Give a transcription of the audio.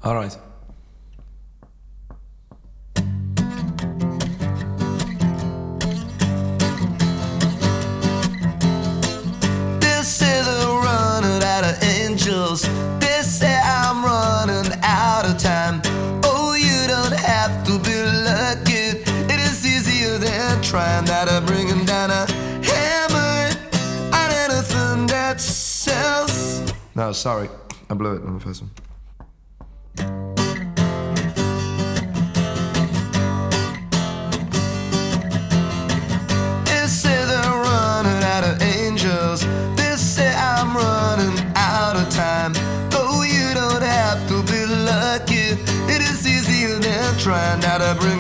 All right. They say they're running out of angels. They say I'm running out of time. Oh, you don't have to be lucky. It is easier than trying. That I'm bringing down a hammer on anything that sells. No, sorry, I blew it on the first one. They say they're running out of angels. They say I'm running out of time. Oh, you don't have to be lucky. It is easier than trying. Now to bring